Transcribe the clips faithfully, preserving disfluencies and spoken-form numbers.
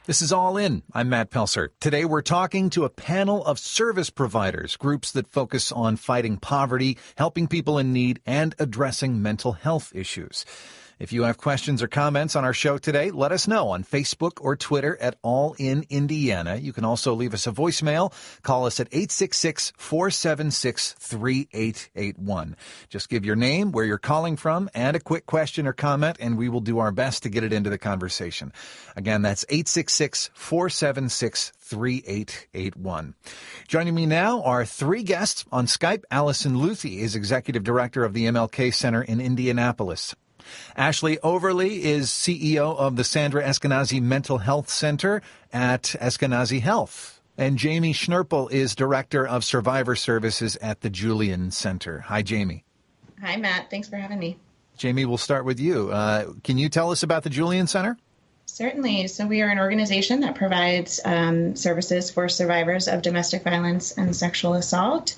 This is All In. I'm Matt Pelser. Today we're talking to a panel of service providers, groups that focus on fighting poverty, helping people in need, and addressing mental health issues. If you have questions or comments on our show today, let us know on Facebook or Twitter at All In Indiana. You can also leave us a voicemail. Call us at eight six six, four seven six, three eight eight one. Just give your name, where you're calling from, and a quick question or comment, and we will do our best to get it into the conversation. Again, that's eight six six, four seven six, three eight eight one. Joining me now are three guests on Skype. Allison Luthi is Executive Director of the M L K Center in Indianapolis. Ashley Overly is C E O of the Sandra Eskenazi Mental Health Center at Eskenazi Health. And Jamie Schnurpel is Director of Survivor Services at the Julian Center. Hi, Jamie. Hi, Matt. Thanks for having me. Jamie, we'll start with you. Uh, can you tell us about the Julian Center? Certainly. So we are an organization that provides um, services for survivors of domestic violence and sexual assault.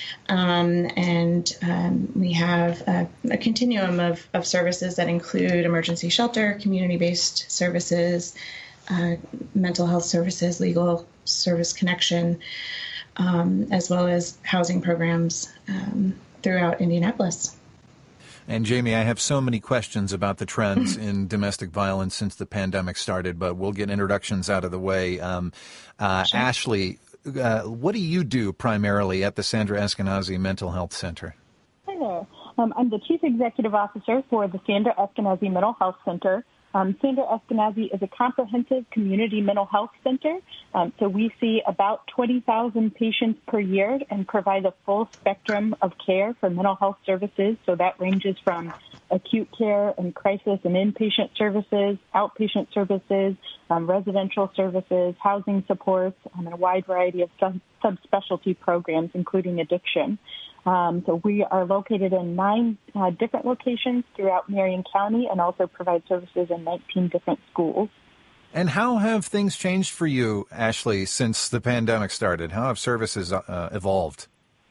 Um, and um, we have a, a continuum of, of services that include emergency shelter, community-based services, uh, mental health services, legal service connection, um, as well as housing programs um, throughout Indianapolis. And Jamie, I have so many questions about the trends in domestic violence since the pandemic started, but we'll get introductions out of the way. Um, uh, sure. Ashley, Uh, what do you do primarily at the Sandra Eskenazi Mental Health Center? Hi there. Um, I'm the Chief Executive Officer for the Sandra Eskenazi Mental Health Center. Um, Sandra Eskenazi is a comprehensive community mental health center. Um, so we see about twenty thousand patients per year and provide a full spectrum of care for mental health services. So that ranges from acute care and crisis and inpatient services, outpatient services, um, residential services, housing supports, um, and a wide variety of sub- subspecialty programs, including addiction. Um, so we are located in nine uh, different locations throughout Marion County and also provide services in nineteen different schools. And how have things changed for you, Ashley, since the pandemic started? How have services uh, evolved?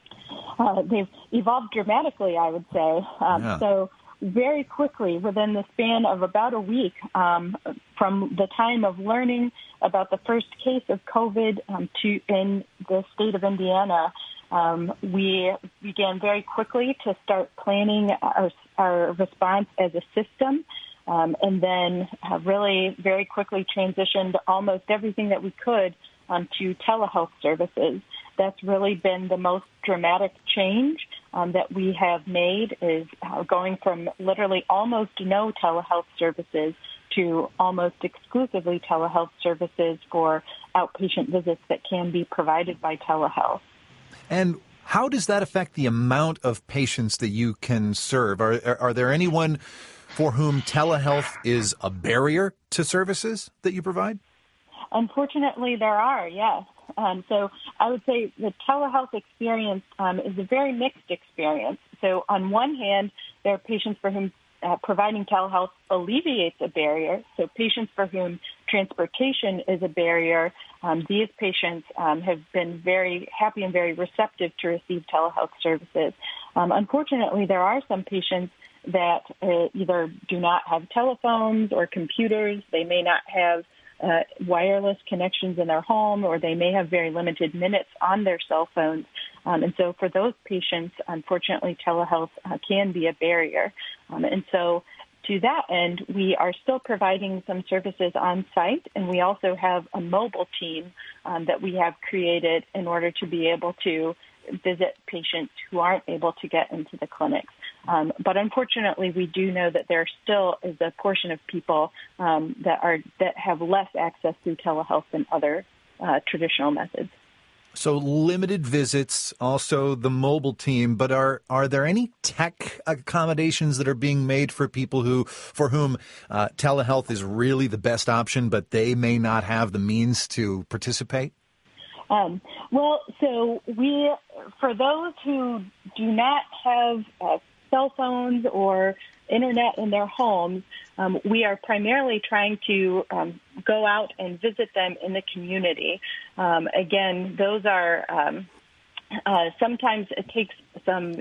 Uh, they've evolved dramatically, I would say. Um, yeah. So very quickly, within the span of about a week, um, from the time of learning about the first case of COVID um, to in the state of Indiana, Um, we began very quickly to start planning our, our response as a system, um, and then uh, really very quickly transitioned almost everything that we could um, to telehealth services. That's really been the most dramatic change um, that we have made, is uh, going from literally almost no telehealth services to almost exclusively telehealth services for outpatient visits that can be provided by telehealth. And how does that affect the amount of patients that you can serve? Are, are, are there anyone for whom telehealth is a barrier to services that you provide? Unfortunately, there are, yes. Um, so I would say the telehealth experience um, is a very mixed experience. So on one hand, there are patients for whom Uh, providing telehealth alleviates a barrier. So patients for whom transportation is a barrier, um, these patients um, have been very happy and very receptive to receive telehealth services. Um, unfortunately, there are some patients that uh, either do not have telephones or computers. They may not have uh, wireless connections in their home, or they may have very limited minutes on their cell phones. Um, and so for those patients, unfortunately, telehealth uh, can be a barrier. Um, and so to that end, we are still providing some services on site, and we also have a mobile team um, that we have created in order to be able to visit patients who aren't able to get into the clinics. Um, but unfortunately, we do know that there still is a portion of people um, that are that have less access through telehealth than other uh, traditional methods. So limited visits, also the mobile team, but are are there any tech accommodations that are being made for people who for whom uh, telehealth is really the best option, but they may not have the means to participate? Um, well, so we, for those who do not have uh, cell phones or internet in their homes, um, we are primarily trying to um, go out and visit them in the community. Um, again, those are um, uh, sometimes it takes some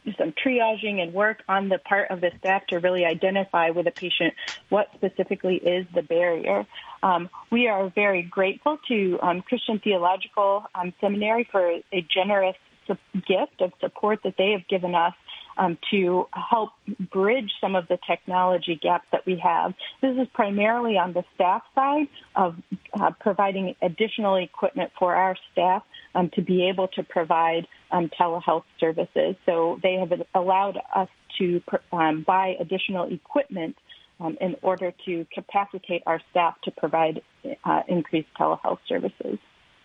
some triaging and work on the part of the staff to really identify with a patient what specifically is the barrier. Um, we are very grateful to um, Christian Theological um, Seminary for a generous gift of support that they have given us um, to help bridge some of the technology gaps that we have. This is primarily on the staff side of uh, providing additional equipment for our staff um, to be able to provide um, telehealth services. So they have allowed us to um, buy additional equipment um, in order to capacitate our staff to provide uh, increased telehealth services.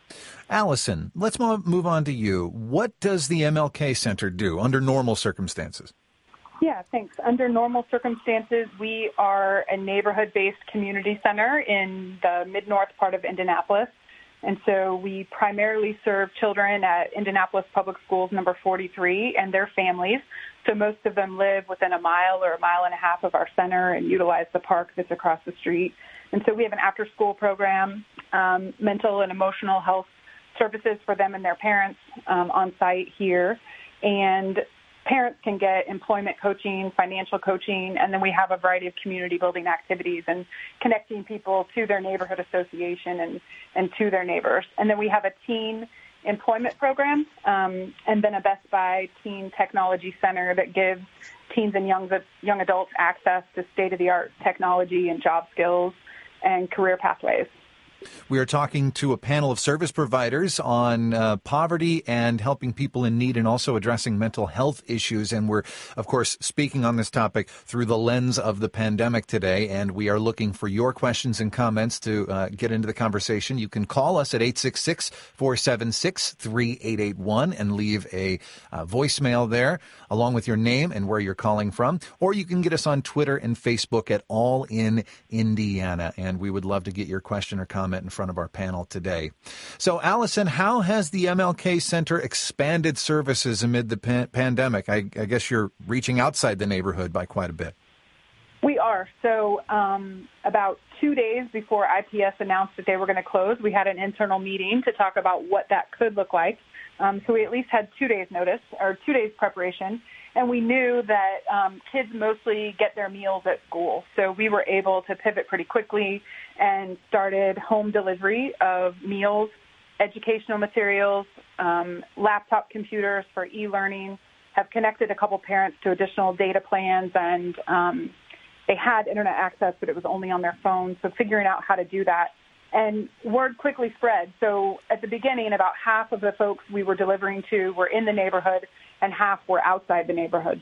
Allison, let's move on to you. What does the M L K Center do under normal circumstances? Yeah, thanks. Under normal circumstances, we are a neighborhood-based community center in the mid-north part of Indianapolis. And so we primarily serve children at Indianapolis Public Schools number forty-three and their families. So most of them live within a mile or a mile and a half of our center and utilize the park that's across the street. And so we have an after-school program, um, mental and emotional health services for them and their parents um, on site here. And parents can get employment coaching, financial coaching, and then we have a variety of community building activities and connecting people to their neighborhood association and, and to their neighbors. And then we have a teen employment program um, and then a Best Buy Teen Technology Center that gives teens and young, young adults access to state-of-the-art technology and job skills and career pathways. We are talking to a panel of service providers on uh, poverty and helping people in need and also addressing mental health issues. And we're, of course, speaking on this topic through the lens of the pandemic today. And we are looking for your questions and comments to uh, get into the conversation. You can call us at eight six six, four seven six, three eight eight one and leave a uh, voicemail there along with your name and where you're calling from. Or you can get us on Twitter and Facebook at All In Indiana. And we would love to get your question or comment in front of our panel today. So, Allison, how has the M L K Center expanded services amid the pan- pandemic? I, I guess you're reaching outside the neighborhood by quite a bit. We are. So um, about two days before I P S announced that they were going to close, we had an internal meeting to talk about what that could look like. Um, so we at least had two days notice or two days preparation. And we knew that um, kids mostly get their meals at school. So we were able to pivot pretty quickly and started home delivery of meals, educational materials, um, laptop computers for e-learning, have connected a couple parents to additional data plans, and um, they had internet access, but it was only on their phone. So figuring out how to do that. And word quickly spread. So at the beginning, about half of the folks we were delivering to were in the neighborhood and half were outside the neighborhood.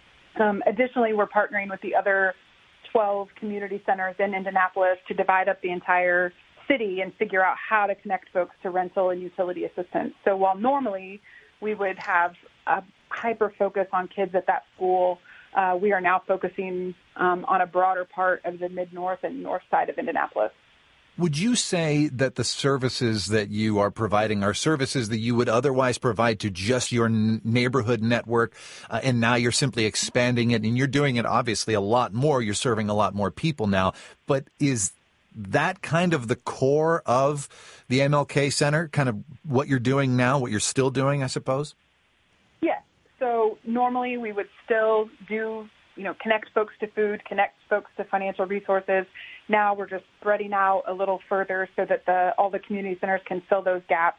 Um, additionally, we're partnering with the other twelve community centers in Indianapolis to divide up the entire city and figure out how to connect folks to rental and utility assistance. So while normally we would have a hyper focus on kids at that school, uh, we are now focusing um, on a broader part of the mid-north and north side of Indianapolis. Would you say that the services that you are providing are services that you would otherwise provide to just your n- neighborhood network, uh, and now you're simply expanding it, and you're doing it obviously a lot more, you're serving a lot more people now, but is that kind of the core of the M L K Center, kind of what you're doing now, what you're still doing, I suppose? Yes. So normally we would still do, you know, connect folks to food, connect folks to financial resources. Now we're just spreading out a little further so that the all the community centers can fill those gaps.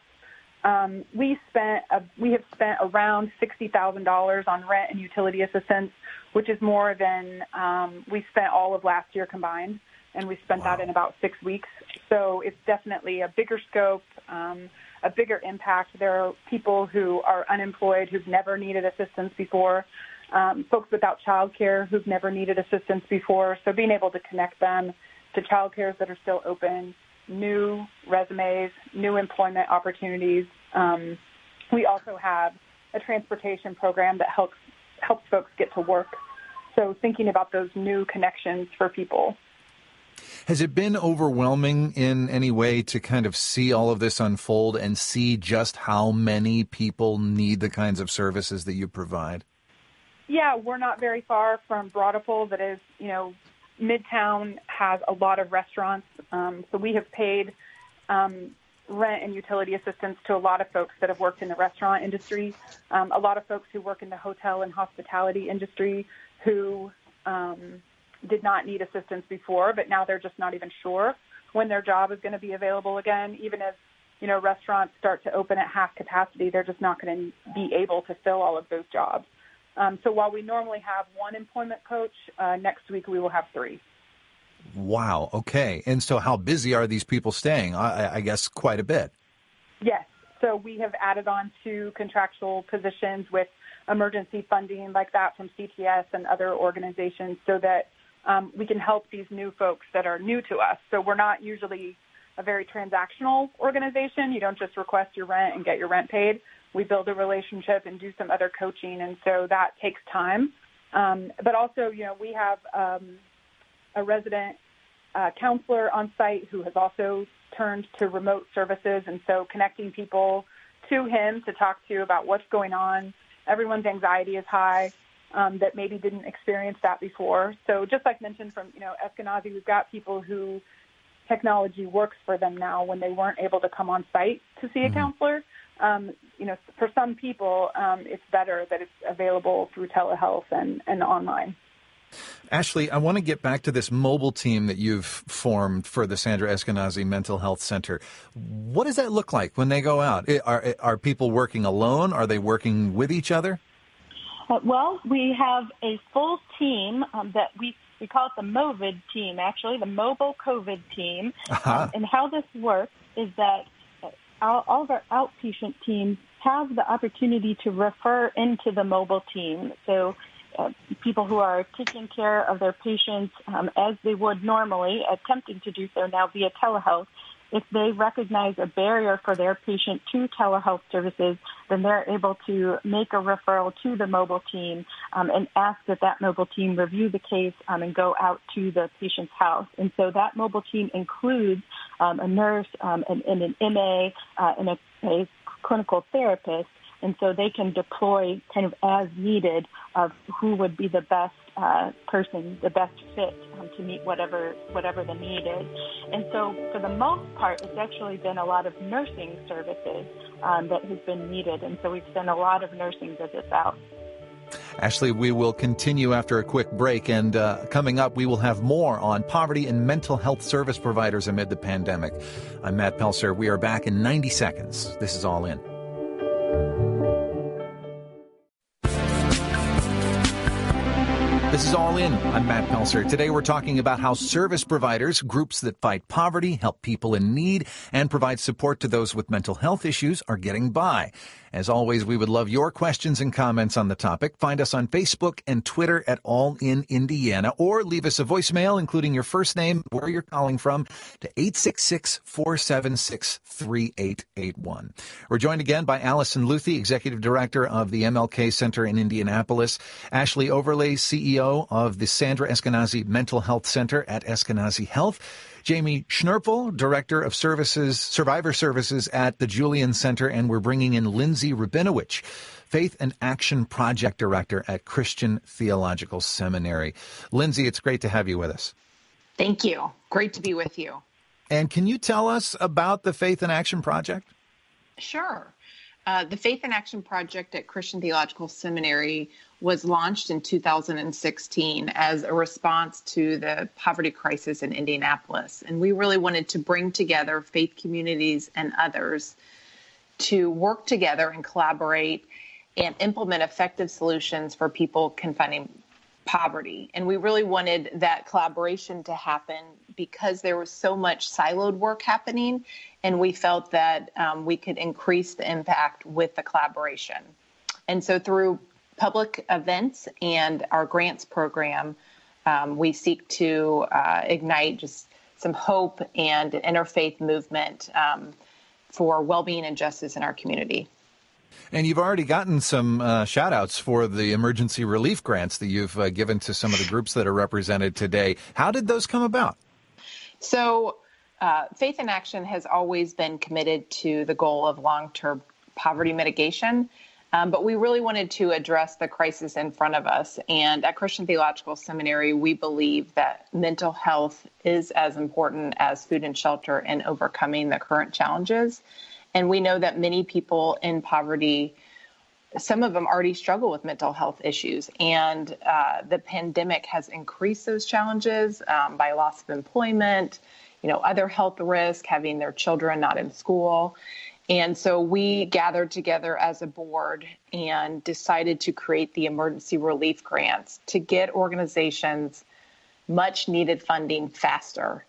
Um, we spent a, we have spent around sixty thousand dollars on rent and utility assistance, which is more than um, we spent all of last year combined, and we spent wow. that in about six weeks. So it's definitely a bigger scope, um, a bigger impact. There are people who are unemployed who've never needed assistance before. Um, folks without child care who've never needed assistance before. So being able to connect them to child cares that are still open, new resumes, new employment opportunities. Um, we also have a transportation program that helps helps folks get to work. So thinking about those new connections for people. Has it been overwhelming in any way to kind of see all of this unfold and see just how many people need the kinds of services that you provide? Yeah, we're not very far from Broadapole. That is, you know, Midtown has a lot of restaurants. Um, so we have paid um, rent and utility assistance to a lot of folks that have worked in the restaurant industry, um, a lot of folks who work in the hotel and hospitality industry who um, did not need assistance before, but now they're just not even sure when their job is going to be available again. Even as, you know, restaurants start to open at half capacity, they're just not going to be able to fill all of those jobs. Um, so while we normally have one employment coach, uh, next week we will have three. Wow. Okay. And so how busy are these people staying? I, I guess quite a bit. Yes. So we have added on to contractual positions with emergency funding like that from C T S and other organizations so that um, we can help these new folks that are new to us. So we're not usually a very transactional organization. You don't just request your rent and get your rent paid. We build a relationship and do some other coaching, and so that takes time. Um, but also, you know, we have um, a resident uh, counselor on site who has also turned to remote services, and so connecting people to him to talk to about what's going on. Everyone's anxiety is high um, that maybe didn't experience that before. So just like mentioned from, you know, Eskenazi, we've got people who technology works for them now when they weren't able to come on site to see a mm-hmm. counselor. Um, you know, for some people, um, it's better that it's available through telehealth and, and online. Ashley, I want to get back to this mobile team that you've formed for the Sandra Eskenazi Mental Health Center. What does that look like when they go out? Are, are people working alone? Are they working with each other? Uh, well, we have a full team um, that we, we call it the MOVID team, actually, the Mobile COVID team. Uh-huh. Um, and how this works is that all, all of our outpatient teams have the opportunity to refer into the mobile team. So Uh, people who are taking care of their patients um, as they would normally, attempting to do so now via telehealth. If they recognize a barrier for their patient to telehealth services, then they're able to make a referral to the mobile team um, and ask that that mobile team review the case um, and go out to the patient's house. And so that mobile team includes um, a nurse um, and, and an M A uh, and a, a clinical therapist. And so they can deploy kind of as needed of who would be the best uh, person, the best fit um, to meet whatever whatever the need is. And so for the most part, it's actually been a lot of nursing services um, that has been needed. And so we've sent a lot of nursing visits out. Ashley, we will continue after a quick break. And uh, coming up, we will have more on poverty and mental health service providers amid the pandemic. I'm Matt Pelser. We are back in ninety seconds. This is All In. This is All In. I'm Matt Pelser. Today we're talking about how service providers, groups that fight poverty, help people in need, and provide support to those with mental health issues are getting by. As always, we would love your questions and comments on the topic. Find us on Facebook and Twitter at All In Indiana, or leave us a voicemail, including your first name, where you're calling from, to eight six six, four seven six, three eight eight one. We're joined again by Allison Luthi, Executive Director of the M L K Center in Indianapolis, Ashley Overlay, C E O of the Sandra Eskenazi Mental Health Center at Eskenazi Health, Jamie Schnurpel, Director of Services, Survivor Services at the Julian Center, and we're bringing in Lindsay Rabinowitz, Faith and Action Project Director at Christian Theological Seminary. Lindsay, it's great to have you with us. Thank you. Great to be with you. And can you tell us about the Faith and Action Project? Sure. Uh, the Faith and Action Project at Christian Theological Seminary was launched in two thousand sixteen as a response to the poverty crisis in Indianapolis. And we really wanted to bring together faith communities and others to work together and collaborate and implement effective solutions for people confronting poverty. And we really wanted that collaboration to happen because there was so much siloed work happening, and we felt that um, we could increase the impact with the collaboration. And so through public events and our grants program, um, we seek to uh, ignite just some hope and an interfaith movement um, for well-being and justice in our community. And you've already gotten some uh, shout-outs for the emergency relief grants that you've uh, given to some of the groups that are represented today. How did those come about? So uh, Faith in Action has always been committed to the goal of long-term poverty mitigation. Um, but we really wanted to address the crisis in front of us. And at Christian Theological Seminary, we believe that mental health is as important as food and shelter in overcoming the current challenges. And we know that many people in poverty, some of them already struggle with mental health issues. And uh, the pandemic has increased those challenges um, by loss of employment, you know, other health risks, having their children not in school. And so we gathered together as a board and decided to create the emergency relief grants to get organizations much needed funding faster.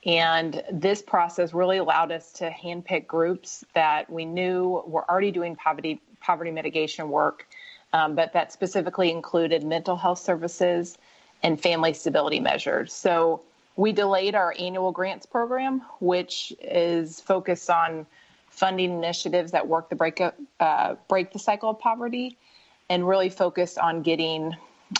And this process really allowed us to handpick groups that we knew were already doing poverty poverty mitigation work, um, but that specifically included mental health services and family stability measures. So we delayed our annual grants program, which is focused on funding initiatives that work to break up, uh, break the cycle of poverty, and really focused on getting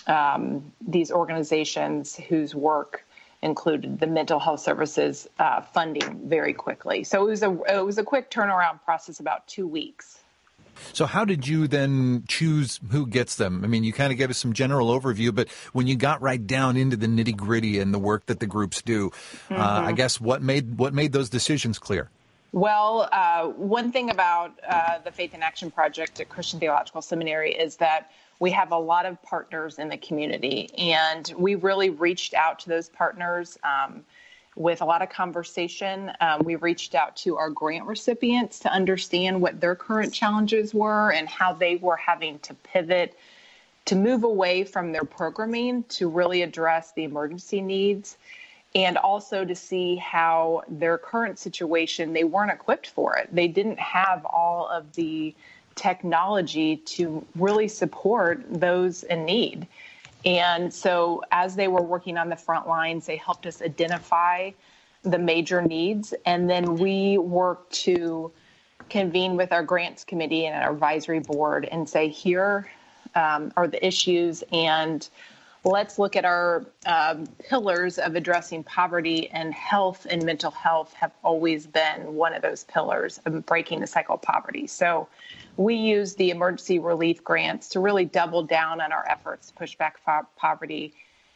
um, these organizations whose work included the mental health services uh, funding very quickly. So it was a it was a quick turnaround process, about two weeks. So how did you then choose who gets them? I mean, you kind of gave us some general overview, but when you got right down into the nitty gritty and the work that the groups do, mm-hmm. uh, I guess what made what made those decisions clear? Well, uh, one thing about uh, the Faith in Action Project at Christian Theological Seminary is that we have a lot of partners in the community, and we really reached out to those partners um, with a lot of conversation. Um, we reached out to our grant recipients to understand what their current challenges were and how they were having to pivot to move away from their programming to really address the emergency needs, and also to see how their current situation, they weren't equipped for it. They didn't have all of the technology to really support those in need. And so as they were working on the front lines, they helped us identify the major needs. And then we worked to convene with our grants committee and our advisory board and say, here um, are the issues, and let's look at our um, pillars of addressing poverty, and health and mental health have always been one of those pillars of breaking the cycle of poverty. So we use the emergency relief grants to really double down on our efforts to push back fo- poverty.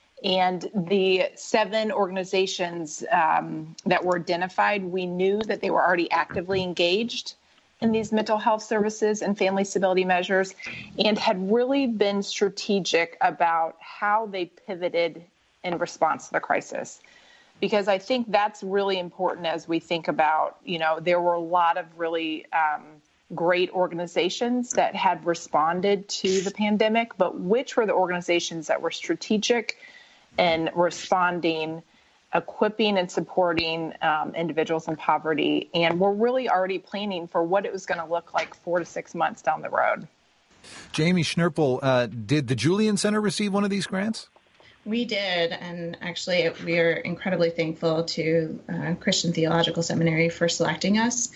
And the seven organizations um, that were identified, we knew that they were already actively engaged in these mental health services and family stability measures, and had really been strategic about how they pivoted in response to the crisis. Because I think that's really important as we think about, you know, there were a lot of really um, great organizations that had responded to the pandemic, but which were the organizations that were strategic and responding, equipping and supporting um, individuals in poverty, and we're really already planning for what it was going to look like four to six months down the road. Jamie Schnurpel, uh, did the Julian Center receive one of these grants? We did, and actually we are incredibly thankful to uh, Christian Theological Seminary for selecting us.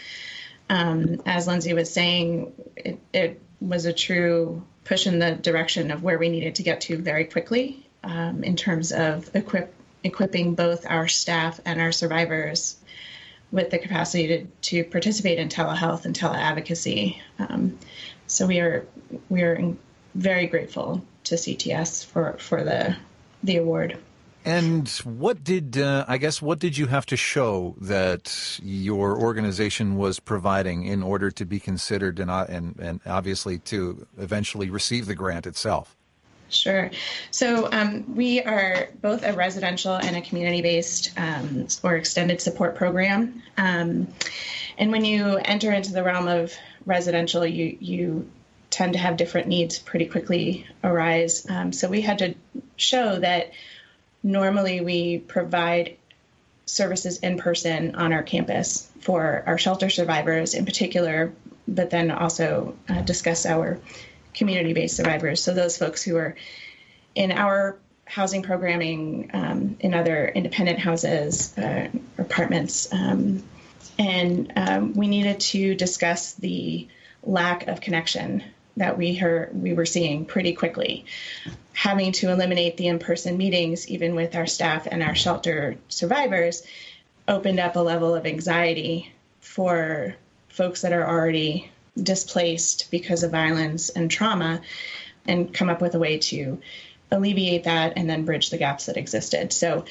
Um, as Lindsay was saying, it, it was a true push in the direction of where we needed to get to very quickly um, in terms of equip equipping both our staff and our survivors with the capacity to, to participate in telehealth and teleadvocacy. Um, so we are we are very grateful to C T S for, for the the award. And what did, uh, I guess, what did you have to show that your organization was providing in order to be considered and, uh, and, and obviously to eventually receive the grant itself? Sure. So um, we are both a residential and a community-based um, or extended support program. Um, and when you enter into the realm of residential, you, you tend to have different needs pretty quickly arise. Um, so we had to show that normally we provide services in person on our campus for our shelter survivors in particular, but then also uh, discuss our community-based survivors. So those folks who are in our housing programming, um, in other independent houses, uh, apartments. Um, and um, we needed to discuss the lack of connection that we heard we were seeing pretty quickly. Having to eliminate the in-person meetings, even with our staff and our shelter survivors, opened up a level of anxiety for folks that are already displaced because of violence and trauma, and come up with a way to alleviate that and then bridge the gaps that existed. So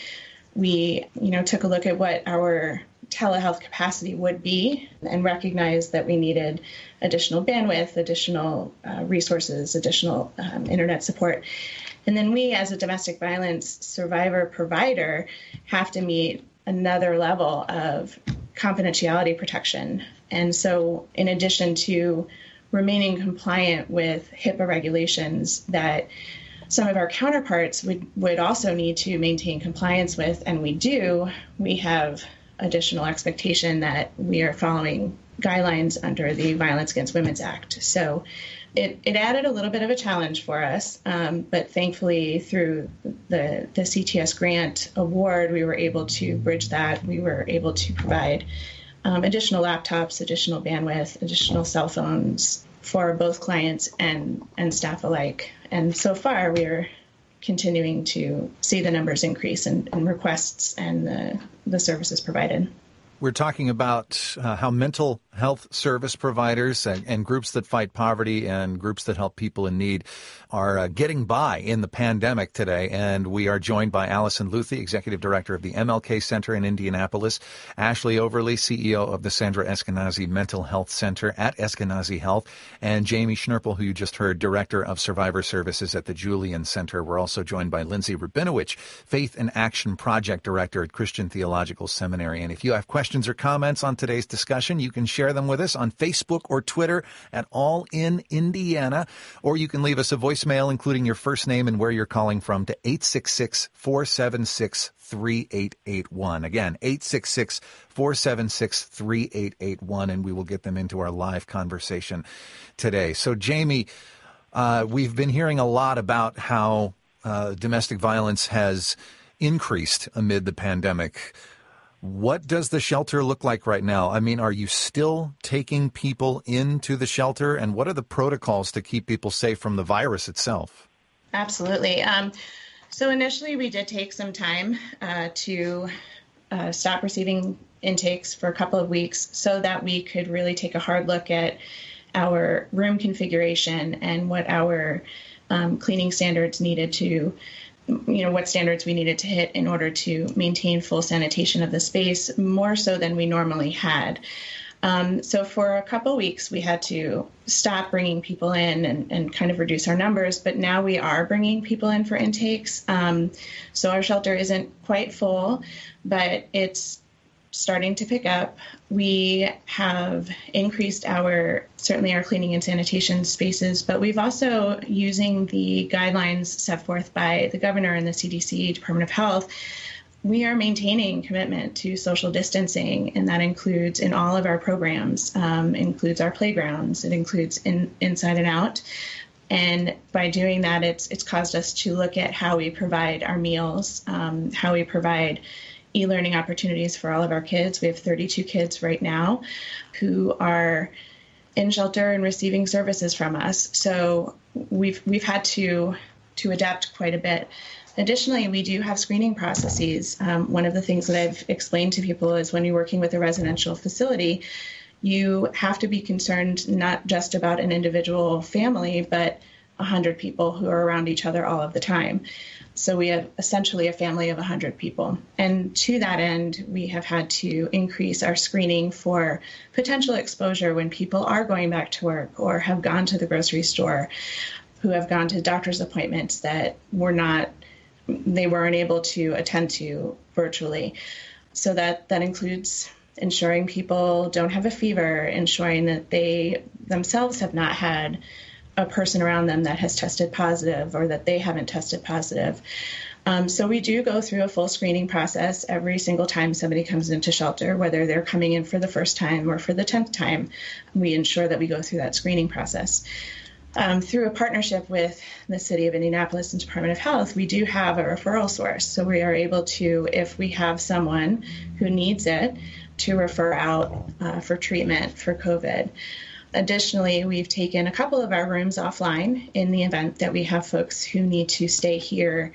we, you know, took a look at what our telehealth capacity would be and recognized that we needed additional bandwidth, additional uh, resources, additional um, internet support. And then we, as a domestic violence survivor provider, have to meet another level of confidentiality protection. And so in addition to remaining compliant with HIPAA regulations that some of our counterparts would, would also need to maintain compliance with, and we do, we have additional expectation that we are following guidelines under the Violence Against Women's Act. So it, it added a little bit of a challenge for us, um, but thankfully through the, the C T S grant award, we were able to bridge that. We were able to provide um, additional laptops, additional bandwidth, additional cell phones for both clients and, and staff alike. And so far, we are continuing to see the numbers increase in, in requests and the, the services provided. We're talking about uh, how mental health service providers and, and groups that fight poverty and groups that help people in need are uh, getting by in the pandemic today. And we are joined by Allison Luthi, Executive Director of the M L K Center in Indianapolis, Ashley Overly, C E O of the Sandra Eskenazi Mental Health Center at Eskenazi Health, and Jamie Schnurpel, who you just heard, Director of Survivor Services at the Julian Center. We're also joined by Lindsay Rabinowitz, Faith and Action Project Director at Christian Theological Seminary. And if you have questions or comments on today's discussion, you can share them with us on Facebook or Twitter at All in Indiana, or you can leave us a voicemail including your first name and where you're calling from to eight six six, four seven six, three eight eight one. Again, eight six six, four seven six, three eight eight one, and we will get them into our live conversation today. So, Jamie, uh, we've been hearing a lot about how uh, domestic violence has increased amid the pandemic. What does the shelter look like right now? I mean, are you still taking people into the shelter? And what are the protocols to keep people safe from the virus itself? Absolutely. Um, so initially, we did take some time uh, to uh, stop receiving intakes for a couple of weeks so that we could really take a hard look at our room configuration and what our um, cleaning standards needed to you know, what standards we needed to hit in order to maintain full sanitation of the space, more so than we normally had. Um, so for a couple of weeks, we had to stop bringing people in and, and kind of reduce our numbers, but now we are bringing people in for intakes. Um, so our shelter isn't quite full, but it's starting to pick up. We have increased our, certainly our cleaning and sanitation spaces, but we've also, using the guidelines set forth by the governor and the C D C, Department of Health, we are maintaining commitment to social distancing, and that includes in all of our programs, um, includes our playgrounds, it includes in, inside and out. And by doing that, it's it's caused us to look at how we provide our meals, um, how we provide e-learning opportunities for all of our kids. We have thirty-two kids right now who are in shelter and receiving services from us. So we've we've had to to adapt quite a bit. Additionally, we do have screening processes. Um, one of the things that I've explained to people is when you're working with a residential facility, you have to be concerned not just about an individual family, but one hundred people who are around each other all of the time. So we have essentially a family of one hundred people. And to that end, we have had to increase our screening for potential exposure when people are going back to work or have gone to the grocery store, who have gone to doctor's appointments that were not, they weren't able to attend to virtually. So that, that includes ensuring people don't have a fever, ensuring that they themselves have not had a person around them that has tested positive or that they haven't tested positive. Um, so we do go through a full screening process every single time somebody comes into shelter, whether they're coming in for the first time or for the tenth time. We ensure that we go through that screening process. Um, through a partnership with the City of Indianapolis and Department of Health, we do have a referral source. So we are able to, if we have someone who needs it, to refer out uh, for treatment for COVID. Additionally, we've taken a couple of our rooms offline in the event that we have folks who need to stay here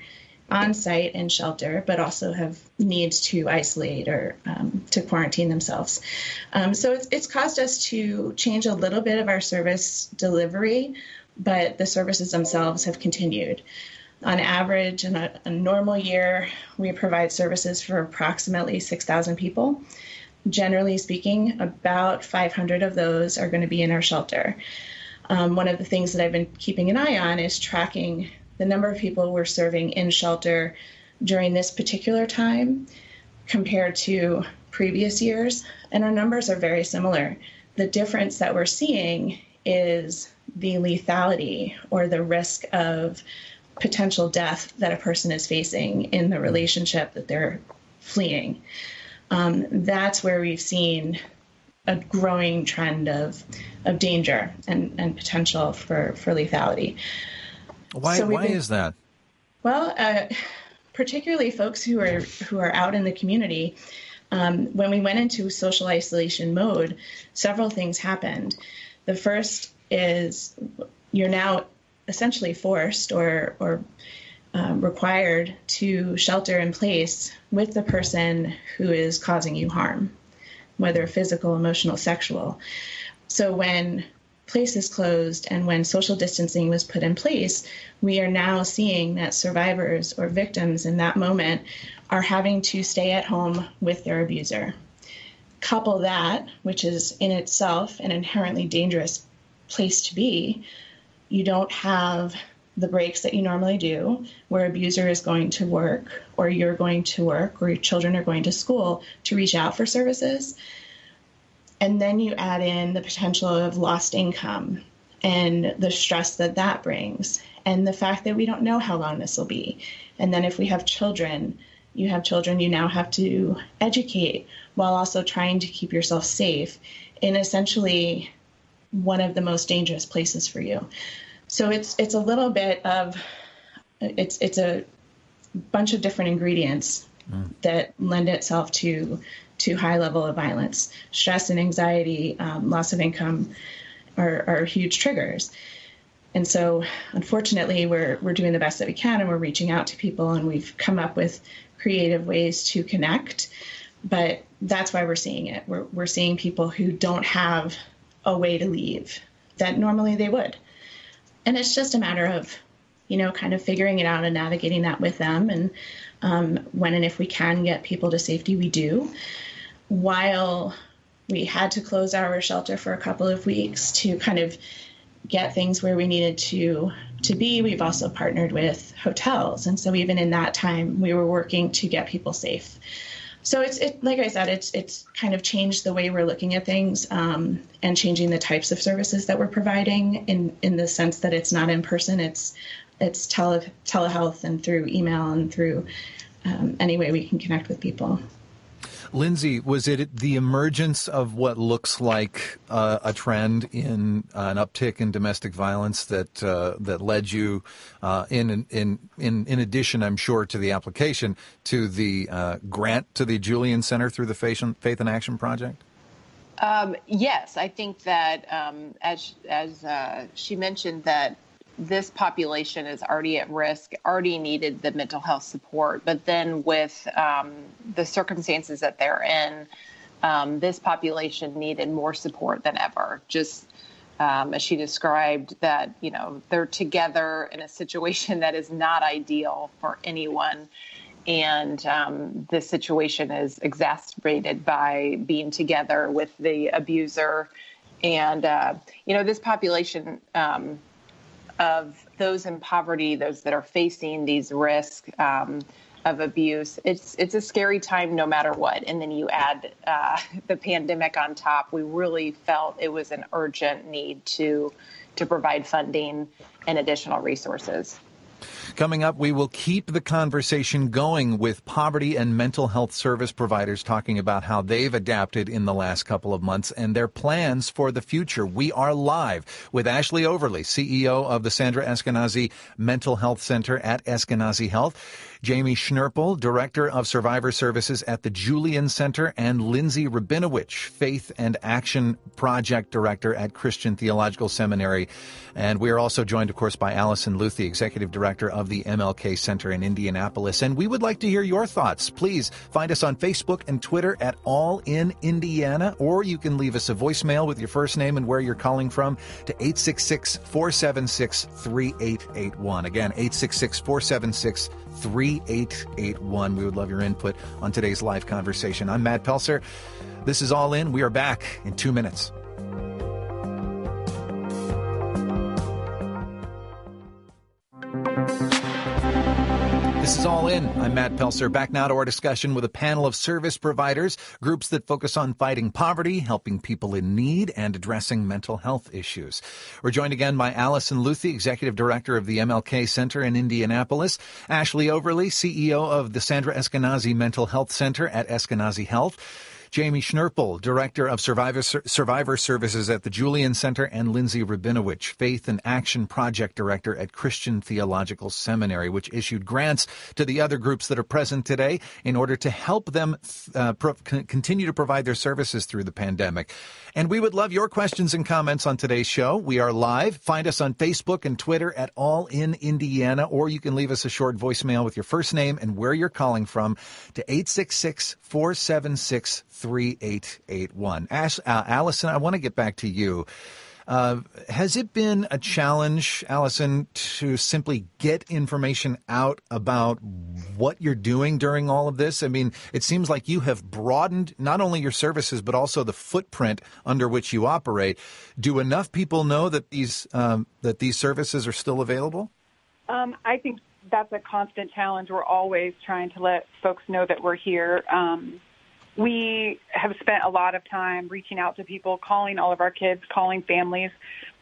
on site in shelter, but also have needs to isolate or um, to quarantine themselves. Um, so it's, it's caused us to change a little bit of our service delivery, but the services themselves have continued. On average, in a, a normal year, we provide services for approximately six thousand people. Generally speaking, about five hundred of those are going to be in our shelter. Um, one of the things that I've been keeping an eye on is tracking the number of people we're serving in shelter during this particular time compared to previous years, and our numbers are very similar. The difference that we're seeing is the lethality or the risk of potential death that a person is facing in the relationship that they're fleeing. Um, that's where we've seen a growing trend of of danger and, and potential for, for lethality. Why so why been, is that? Well, uh, particularly folks who are who are out in the community. Um, when we went into social isolation mode, several things happened. The first is you're now essentially forced or or um, required to shelter in place with the person who is causing you harm, whether physical, emotional, sexual. So when places closed and when social distancing was put in place, we are now seeing that survivors or victims in that moment are having to stay at home with their abuser. Couple that, which is in itself an inherently dangerous place to be, you don't have the breaks that you normally do, where abuser is going to work, or you're going to work, or your children are going to school to reach out for services. And then you add in the potential of lost income and the stress that that brings, and the fact that we don't know how long this will be. And then if we have children, you have children you now have to educate while also trying to keep yourself safe in essentially one of the most dangerous places for you. So it's it's a little bit of, it's it's a bunch of different ingredients mm. that lend itself to to high level of violence. Stress and anxiety, um, loss of income are, are huge triggers. And so unfortunately, we're we're doing the best that we can, and we're reaching out to people, and we've come up with creative ways to connect. But that's why we're seeing it. We're we're seeing people who don't have a way to leave that normally they would. And it's just a matter of, you know, kind of figuring it out and navigating that with them. And um, when and if we can get people to safety, we do. While we had to close our shelter for a couple of weeks to kind of get things where we needed to to be, we've also partnered with hotels. And so even in that time, we were working to get people safe. So it's it, like I said, it's it's kind of changed the way we're looking at things um, and changing the types of services that we're providing in, in the sense that it's not in person, it's it's tele, telehealth and through email and through um, any way we can connect with people. Lindsay, was it the emergence of what looks like uh, a trend in uh, an uptick in domestic violence that uh, that led you, uh, in in in in addition, I'm sure, to the application, to the uh, grant to the Julian Center through the Faith and, Faith and Action Project? Um, yes, I think that um, as as uh, she mentioned that this population is already at risk, already needed the mental health support. But then with um, the circumstances that they're in, um, this population needed more support than ever. Just um, as she described that, you know, they're together in a situation that is not ideal for anyone. And um, this situation is exacerbated by being together with the abuser. And, uh, you know, this population um, of those in poverty, those that are facing these risks um, of abuse, it's it's a scary time no matter what. And then you add uh, the pandemic on top. We really felt it was an urgent need to to provide funding and additional resources. Coming up, we will keep the conversation going with poverty and mental health service providers, talking about how they've adapted in the last couple of months and their plans for the future. We are live with Ashley Overley, C E O of the Sandra Eskenazi Mental Health Center at Eskenazi Health. Jamie Schnurpel, Director of Survivor Services at the Julian Center, and Lindsay Rabinowitz, Faith and Action Project Director at Christian Theological Seminary. And we are also joined, of course, by Allison Luthi, Executive Director of the M L K Center in Indianapolis. And we would like to hear your thoughts. Please find us on Facebook and Twitter at All in Indiana, or you can leave us a voicemail with your first name and where you're calling from to eight six six, four seven six, three eight eight one. Again, eight six six, four seven six, three eight eight one. We would love your input on today's live conversation. I'm Matt Pelser. This is All In. We are back in two minutes. This is All In. I'm Matt Pelser. Back now to our discussion with a panel of service providers, groups that focus on fighting poverty, helping people in need, and addressing mental health issues. We're joined again by Allison Luthi, Executive Director of the M L K Center in Indianapolis, Ashley Overly, C E O of the Sandra Eskenazi Mental Health Center at Eskenazi Health, Jamie Schnurpel, Director of Survivor, Survivor Services at the Julian Center, and Lindsay Rabinowitz, Faith and Action Project Director at Christian Theological Seminary, which issued grants to the other groups that are present today in order to help them uh, pro- continue to provide their services through the pandemic. And we would love your questions and comments on today's show. We are live. Find us on Facebook and Twitter at All in Indiana, or you can leave us a short voicemail with your first name and where you're calling from to eight six six, four seven six, three eight eight one. Ash, uh, Allison, I want to get back to you. Uh, has it been a challenge, Allison, to simply get information out about what you're doing during all of this? I mean, it seems like you have broadened not only your services, but also the footprint under which you operate. Do enough people know that these um, that these services are still available? Um, I think that's a constant challenge. We're always trying to let folks know that we're here. Um, We have spent a lot of time reaching out to people, calling all of our kids, calling families.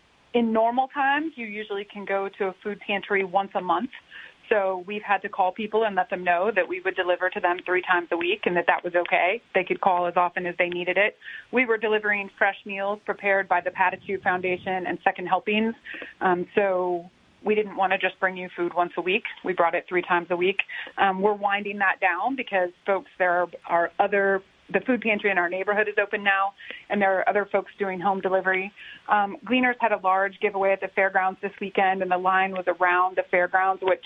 In normal times, you usually can go to a food pantry once a month. So we've had to call people and let them know that we would deliver to them three times a week and that that was okay. They could call as often as they needed it. We were delivering fresh meals prepared by the Patitude Foundation and Second Helpings. Um, so we didn't want to just bring you food once a week. We brought it three times a week. Um, we're winding that down because, folks, there are, are other, the food pantry in our neighborhood is open now, and there are other folks doing home delivery. Um, Gleaners had a large giveaway at the fairgrounds this weekend, and the line was around the fairgrounds, which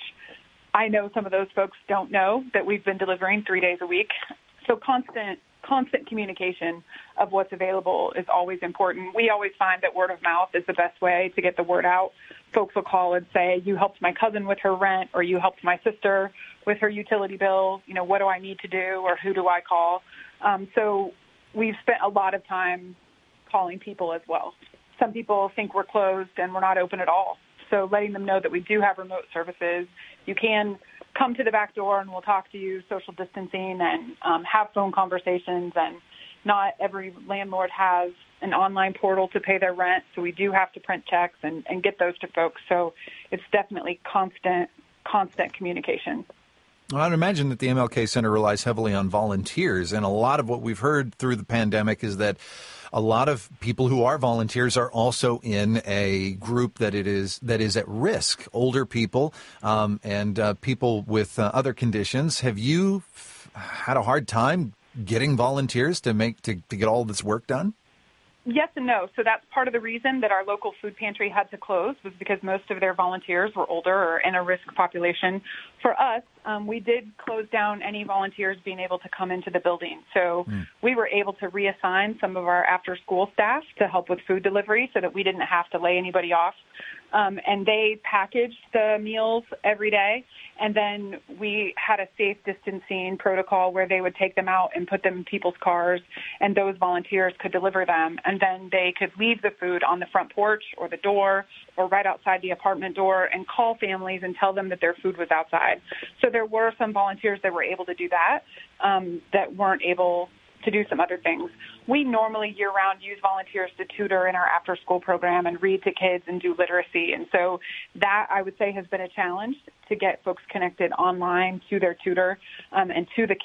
I know some of those folks don't know that we've been delivering three days a week. So constant constant communication of what's available is always important. We always find that word of mouth is the best way to get the word out. Folks will call and say, you helped my cousin with her rent, or you helped my sister with her utility bill. You know, what do I need to do, or who do I call? Um, so we've spent a lot of time calling people as well. Some people think we're closed and we're not open at all. So letting them know that we do have remote services. You can come to the back door and we'll talk to you, social distancing, and um, have phone conversations. And not every landlord has an online portal to pay their rent, so we do have to print checks and, and get those to folks. So it's definitely constant, constant communication. Well, I'd imagine that the M L K Center relies heavily on volunteers, and a lot of what we've heard through the pandemic is that a lot of people who are volunteers are also in a group that it is that is at risk, older people um, and uh, people with uh, other conditions. Have you f- had a hard time getting volunteers to make to, to get all this work done? Yes and no. So that's part of the reason that our local food pantry had to close, was because most of their volunteers were older or in a risk population. For us, um, we did close down any volunteers being able to come into the building. So mm. we were able to reassign some of our after-school staff to help with food delivery so that we didn't have to lay anybody off. Um, and they packaged the meals every day. And then we had a safe distancing protocol where they would take them out and put them in people's cars, and those volunteers could deliver them. And then they could leave the food on the front porch or the door or right outside the apartment door and call families and tell them that their food was outside. So there were some volunteers that were able to do that, um, that weren't able to do some other things. We normally year-round use volunteers to tutor in our after-school program and read to kids and do literacy. And so that, I would say, has been a challenge to get folks connected online to their tutor um, and to the kids.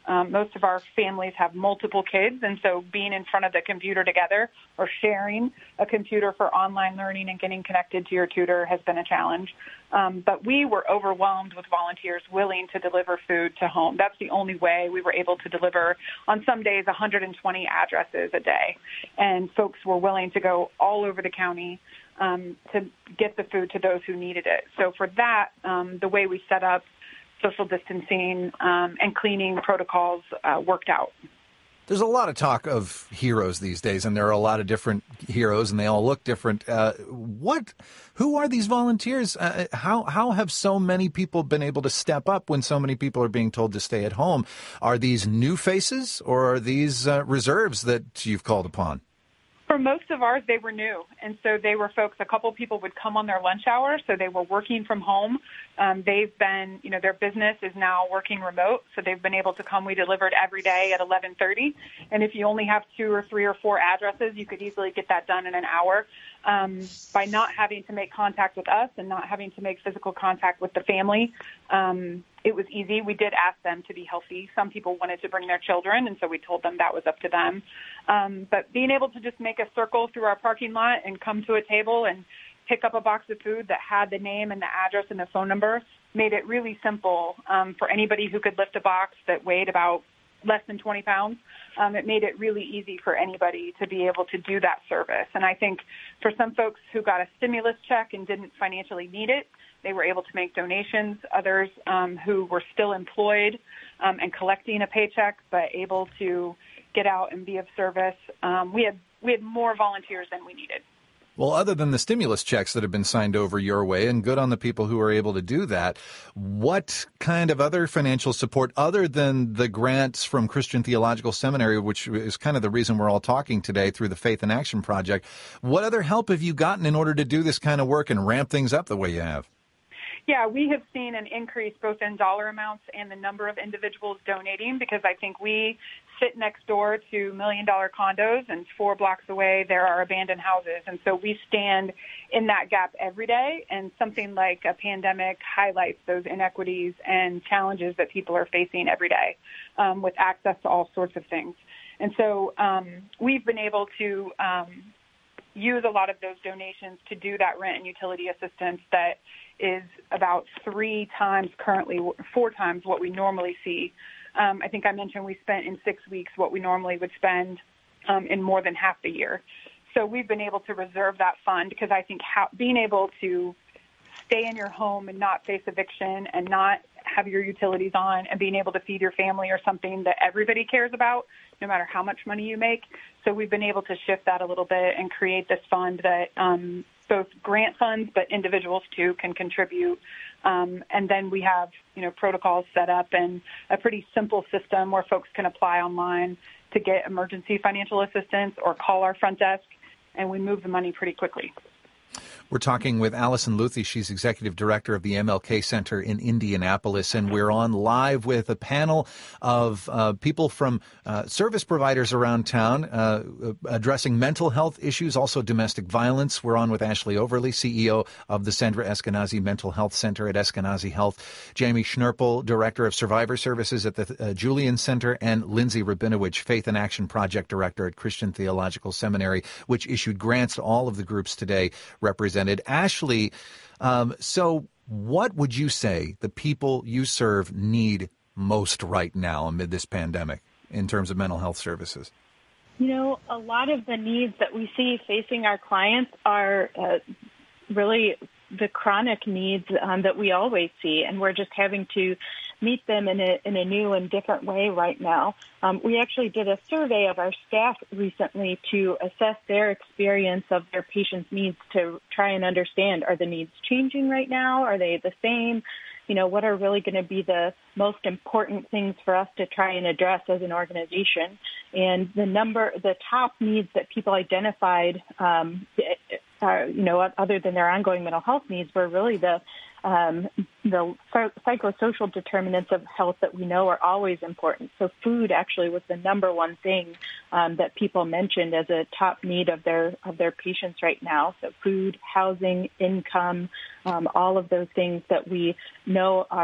Um, most of our families have multiple kids, and so being in front of the computer together or sharing a computer for online learning and getting connected to your tutor has been a challenge. Um, but we were overwhelmed with volunteers willing to deliver food to home. That's the only way we were able to deliver, on some days, one hundred twenty addresses a day. And folks were willing to go all over the county um, to get the food to those who needed it. So for that, um, the way we set up social distancing um, and cleaning protocols uh, worked out. There's a lot of talk of heroes these days, and there are a lot of different heroes, and they all look different. Uh, what, who are these volunteers? Uh, how how have so many people been able to step up when so many people are being told to stay at home? Are these new faces, or are these uh, reserves that you've called upon? For most of ours, they were new, and so they were folks, a couple people would come on their lunch hour, so they were working from home. Um, they've been, you know, their business is now working remote, so they've been able to come. We delivered every day at eleven thirty, and if you only have two or three or four addresses, you could easily get that done in an hour. Um, by not having to make contact with us and not having to make physical contact with the family, um, it was easy. We did ask them to be healthy. Some people wanted to bring their children, and so we told them that was up to them. Um, but being able to just make a circle through our parking lot and come to a table and pick up a box of food that had the name and the address and the phone number made it really simple um, for anybody who could lift a box that weighed about less than twenty pounds. Um, it made it really easy for anybody to be able to do that service. And I think for some folks who got a stimulus check and didn't financially need it, they were able to make donations. Others um, who were still employed um, and collecting a paycheck, but able to get out and be of service. Um, we had we had more volunteers than we needed. Well, other than the stimulus checks that have been signed over your way, and good on the people who are able to do that, what kind of other financial support, other than the grants from Christian Theological Seminary, which is kind of the reason we're all talking today through the Faith in Action Project, what other help have you gotten in order to do this kind of work and ramp things up the way you have? Yeah, we have seen an increase both in dollar amounts and the number of individuals donating, because I think we sit next door to million-dollar condos, and four blocks away there are abandoned houses. And so we stand in that gap every day, and something like a pandemic highlights those inequities and challenges that people are facing every day um, with access to all sorts of things. And so um, we've been able to um, use a lot of those donations to do that rent and utility assistance that is about three times currently, four times what we normally see. Um, I think I mentioned we spent in six weeks what we normally would spend um, in more than half the year. So we've been able to reserve that fund because I think how, being able to stay in your home and not face eviction and not have your utilities on and being able to feed your family are something that everybody cares about, no matter how much money you make. So we've been able to shift that a little bit and create this fund that um, both grant funds, but individuals too can contribute. Um, and then we have, you know, protocols set up and a pretty simple system where folks can apply online to get emergency financial assistance or call our front desk, and we move the money pretty quickly. We're talking with Allison Luthi. She's executive director of the M L K Center in Indianapolis, and we're on live with a panel of uh, people from uh, service providers around town uh, addressing mental health issues, also domestic violence. We're on with Ashley Overly, C E O of the Sandra Eskenazi Mental Health Center at Eskenazi Health, Jamie Schnurpel, director of survivor services at the uh, Julian Center, and Lindsay Rabinowitz, Faith in Action Project director at Christian Theological Seminary, which issued grants to all of the groups today represented. Ashley, um, so what would you say the people you serve need most right now amid this pandemic in terms of mental health services? You know, a lot of the needs that we see facing our clients are uh, really the chronic needs um, that we always see, and we're just having to meet them in a in a new and different way right now. Um, we actually did a survey of our staff recently to assess their experience of their patients' needs to try and understand, are the needs changing right now? Are they the same? You know, what are really going to be the most important things for us to try and address as an organization? And the number, the top needs that people identified, um, are, you know, other than their ongoing mental health needs, were really the Um, the psychosocial determinants of health that we know are always important. So food actually was the number one thing um, that people mentioned as a top need of their of their patients right now. So food, housing, income, um, all of those things that we know are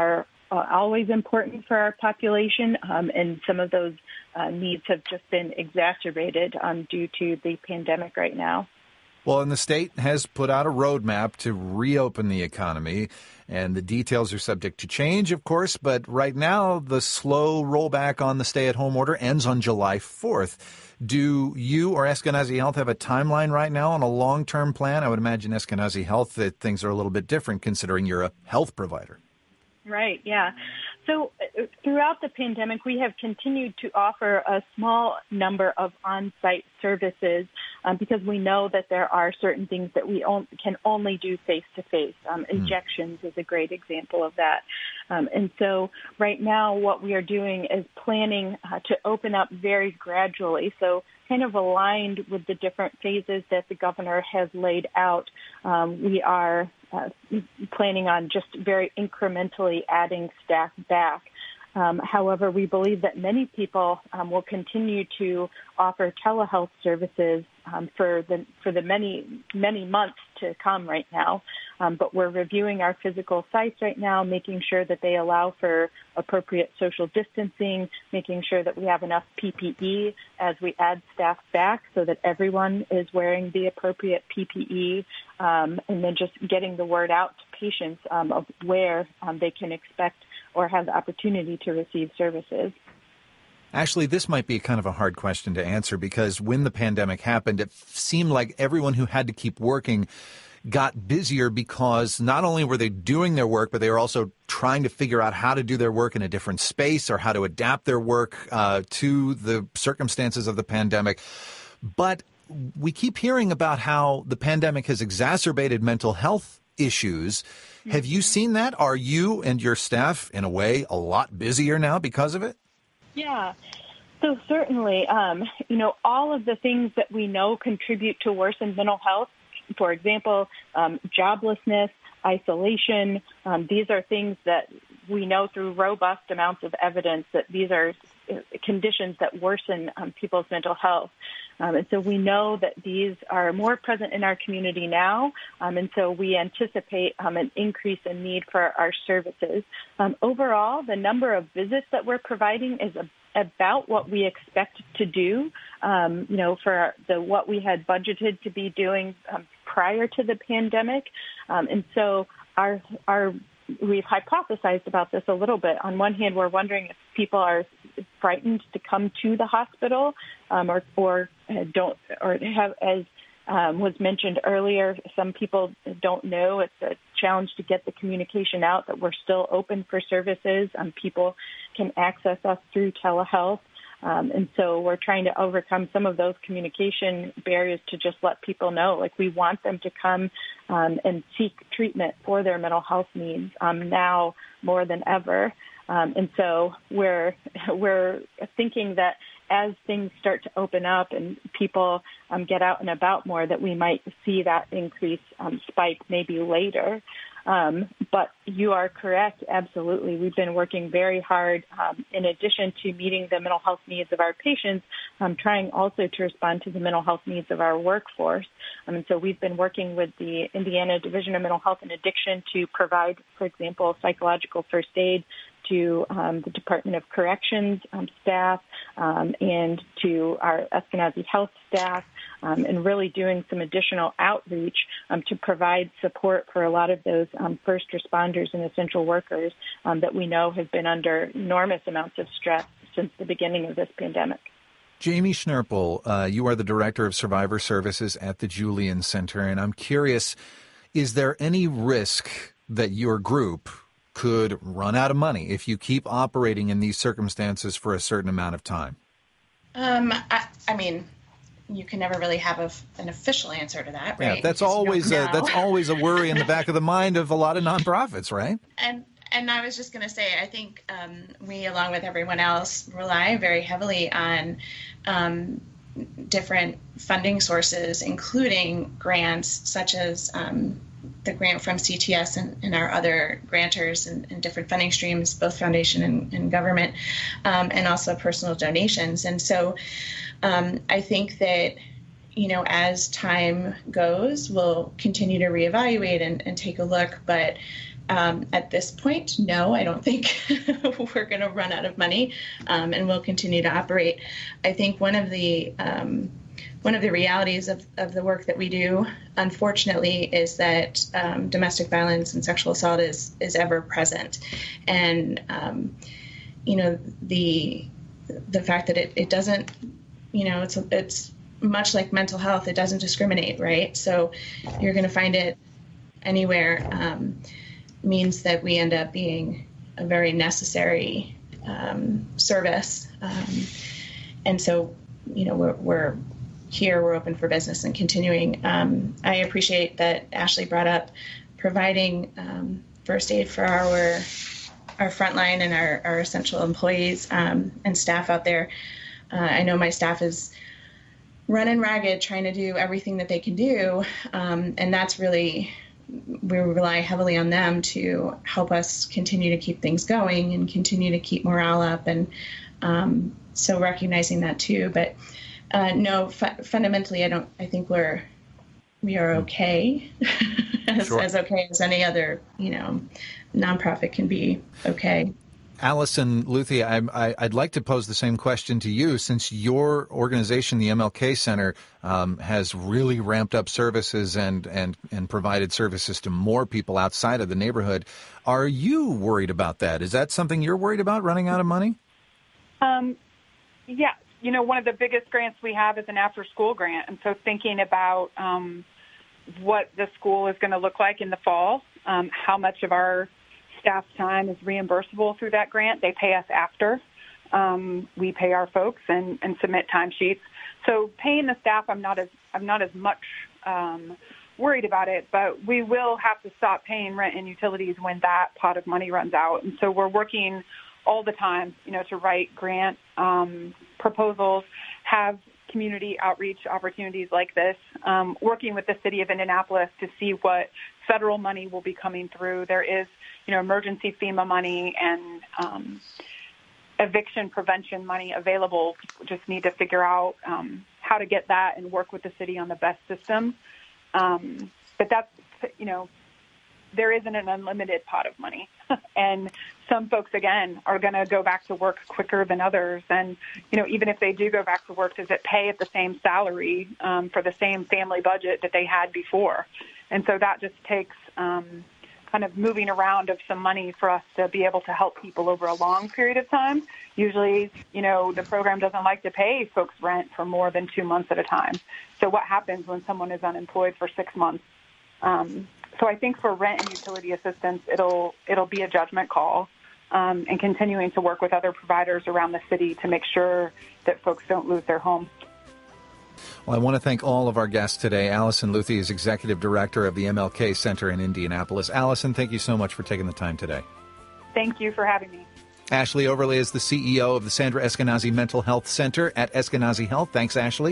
uh, always important for our population, um, and some of those uh, needs have just been exacerbated um, due to the pandemic right now. Well, and the state has put out a roadmap to reopen the economy, and the details are subject to change, of course, but right now the slow rollback on the stay-at-home order ends on July fourth. Do you or Eskenazi Health have a timeline right now on a long-term plan? I would imagine Eskenazi Health that things are a little bit different considering you're a health provider. Right, yeah. So uh, throughout the pandemic, we have continued to offer a small number of on-site services um, because we know that there are certain things that we on- can only do face-to-face. Um, mm. Injections is a great example of that. Um, and so right now what we are doing is planning uh, to open up very gradually. So kind of aligned with the different phases that the governor has laid out. Um, we are uh, planning on just very incrementally adding staff back. Um, however, we believe that many people um, will continue to offer telehealth services um, for the for the many many months to come right now. Um, but we're reviewing our physical sites right now, making sure that they allow for appropriate social distancing, making sure that we have enough P P E as we add staff back so that everyone is wearing the appropriate P P E, um, and then just getting the word out to patients um, of where um, they can expect or have the opportunity to receive services. Ashley, this might be kind of a hard question to answer because when the pandemic happened, it seemed like everyone who had to keep working got busier because not only were they doing their work, but they were also trying to figure out how to do their work in a different space or how to adapt their work uh, to the circumstances of the pandemic. But we keep hearing about how the pandemic has exacerbated mental health issues. Mm-hmm. Have you seen that? Are you and your staff, in a way, a lot busier now because of it? Yeah. So certainly, um, you know, all of the things that we know contribute to worsened mental health, for example, um, joblessness, isolation, um, these are things that we know through robust amounts of evidence that these are conditions that worsen um, people's mental health. Um, and so we know that these are more present in our community now, um, and so we anticipate um, an increase in need for our services. Um, overall, the number of visits that we're providing is a about what we expect to do, um, you know, for the what we had budgeted to be doing um, prior to the pandemic. Um, and so our our we've hypothesized about this a little bit. On one hand, we're wondering if people are frightened to come to the hospital um, or or don't or have as Um, was mentioned earlier, some people don't know it's a challenge to get the communication out that we're still open for services. Um, people can access us through telehealth. Um, and so we're trying to overcome some of those communication barriers to just let people know, like we want them to come um, and seek treatment for their mental health needs um, now more than ever. Um, and so we're we're thinking that as things start to open up and people um, get out and about more, that we might see that increase um, spike maybe later. Um, but you are correct, absolutely. We've been working very hard, um, in addition to meeting the mental health needs of our patients, um, trying also to respond to the mental health needs of our workforce. Um, and so we've been working with the Indiana Division of Mental Health and Addiction to provide, for example, psychological first aid to um, the Department of Corrections um, staff um, and to our Eskenazi Health staff, um, and really doing some additional outreach um, to provide support for a lot of those um, first responders and essential workers um, that we know have been under enormous amounts of stress since the beginning of this pandemic. Jamie Schnurple, uh, you are the Director of Survivor Services at the Julian Center, and I'm curious, is there any risk that your group could run out of money if you keep operating in these circumstances for a certain amount of time? Um, I, I mean, you can never really have a, an official answer to that, right? Yeah, that's always a, that's always a worry in the back of the mind of a lot of nonprofits, right? And and I was just going to say, I think um, we, along with everyone else, rely very heavily on um, different funding sources, including grants such as um, the grant from C T S and, and our other grantors and, and different funding streams, both foundation and, and government, um, and also personal donations. And so um, I think that, you know, as time goes, we'll continue to reevaluate and, and take a look. But Um, at this point, no, I don't think we're going to run out of money, um, and we'll continue to operate. I think one of the um, one of the realities of, of the work that we do, unfortunately, is that um, domestic violence and sexual assault is is ever present, and um, you know the the fact that it, it doesn't, you know, it's it's much like mental health. It doesn't discriminate, right? So you're going to find it anywhere. Um, means that we end up being a very necessary um, service. Um, and so, you know, we're, we're here, we're open for business and continuing. Um, I appreciate that Ashley brought up providing um, first aid for our our frontline and our, our essential employees um, and staff out there. Uh, I know my staff is running ragged trying to do everything that they can do, um, and that's really we rely heavily on them to help us continue to keep things going and continue to keep morale up. And um, so recognizing that too, but uh, no, fu- fundamentally, I don't, I think we're, we are okay as, sure. as okay as any other, you know, nonprofit can be okay. Allison Luthi, I, I'd like to pose the same question to you, since your organization, the M L K Center, um, has really ramped up services and, and, and provided services to more people outside of the neighborhood. Are you worried about that? Is that something you're worried about, running out of money? Um, yeah. You know, one of the biggest grants we have is an after-school grant. And so thinking about um, what the school is going to look like in the fall, um, how much of our staff time is reimbursable through that grant. They pay us after um, we pay our folks and, and submit timesheets. So paying the staff, I'm not as I'm not as much um, worried about it, but we will have to stop paying rent and utilities when that pot of money runs out. And so we're working all the time, you know, to write grant um, proposals, have community outreach opportunities like this, um, working with the city of Indianapolis to see what federal money will be coming through. There is, you know, emergency FEMA money and um, eviction prevention money available. Just need to figure out um, how to get that and work with the city on the best system. Um, but that's, you know, there isn't an unlimited pot of money. And some folks, again, are going to go back to work quicker than others. And, you know, even if they do go back to work, does it pay at the same salary um, for the same family budget that they had before? And so that just takes um, kind of moving around of some money for us to be able to help people over a long period of time. Usually, you know, the program doesn't like to pay folks rent for more than two months at a time. So what happens when someone is unemployed for six months? Um, so I think for rent and utility assistance, it'll it'll be a judgment call, um, and continuing to work with other providers around the city to make sure that folks don't lose their homes. Well, I want to thank all of our guests today. Allison Luthi is Executive Director of the M L K Center in Indianapolis. Allison, thank you so much for taking the time today. Thank you for having me. Ashley Overley is the C E O of the Sandra Eskenazi Mental Health Center at Eskenazi Health. Thanks, Ashley.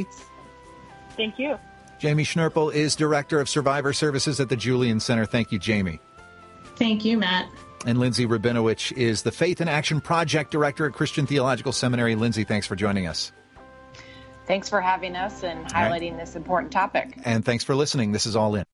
Thank you. Jamie Schnurple is Director of Survivor Services at the Julian Center. Thank you, Jamie. Thank you, Matt. And Lindsay Rabinowitz is the Faith in Action Project Director at Christian Theological Seminary. Lindsay, thanks for joining us. Thanks for having us and highlighting right. this important topic. And thanks for listening. This is All In.